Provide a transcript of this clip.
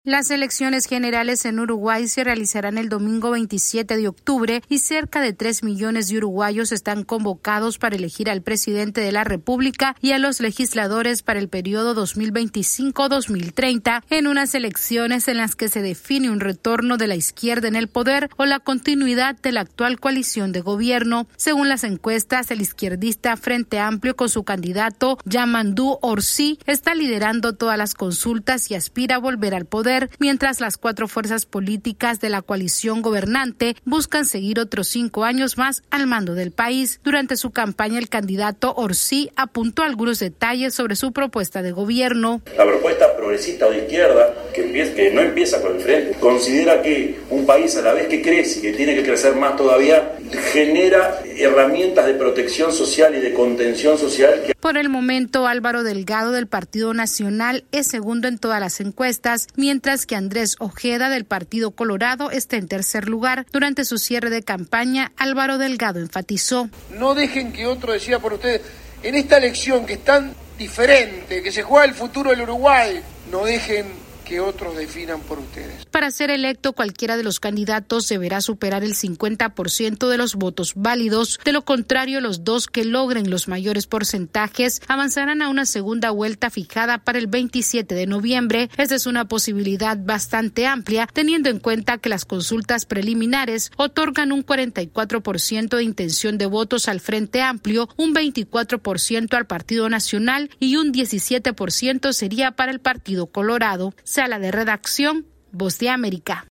Las elecciones generales en Uruguay se realizarán el domingo 27 de octubre y cerca de 3 millones de uruguayos están convocados para elegir al presidente de la República y a los legisladores para el periodo 2025-2030 en unas elecciones en las que se define un retorno de la izquierda en el poder o la continuidad de la actual coalición de gobierno. Según las encuestas, el izquierdista Frente Amplio con su candidato Yamandu Orsi está liderando todas las consultas y aspira a volver al poder, mientras las 4 fuerzas políticas de la coalición gobernante buscan seguir otros 5 años más al mando del país. Durante su campaña, el candidato Orsi apuntó algunos detalles sobre su propuesta de gobierno. La propuesta progresista o de izquierda, que no empieza con el frente, considera que un país a la vez que crece y que tiene que crecer más todavía, genera herramientas de protección social y de contención social. Por el momento, Álvaro Delgado del Partido Nacional es segundo en todas las encuestas, mientras que Andrés Ojeda del Partido Colorado está en tercer lugar. Durante su cierre de campaña, Álvaro Delgado enfatizó: no dejen que otro decida por ustedes. En esta elección que es tan diferente, que se juega el futuro del Uruguay, no dejen que otros definan por ustedes. Para ser electo, cualquiera de los candidatos deberá superar el 50% de los votos válidos. De lo contrario, los dos que logren los mayores porcentajes avanzarán a una segunda vuelta fijada para el 27 de noviembre. Esta es una posibilidad bastante amplia, teniendo en cuenta que las consultas preliminares otorgan un 44% de intención de votos al Frente Amplio, un 24% al Partido Nacional y un 17% sería para el Partido Colorado. Sala de redacción, Voz de América.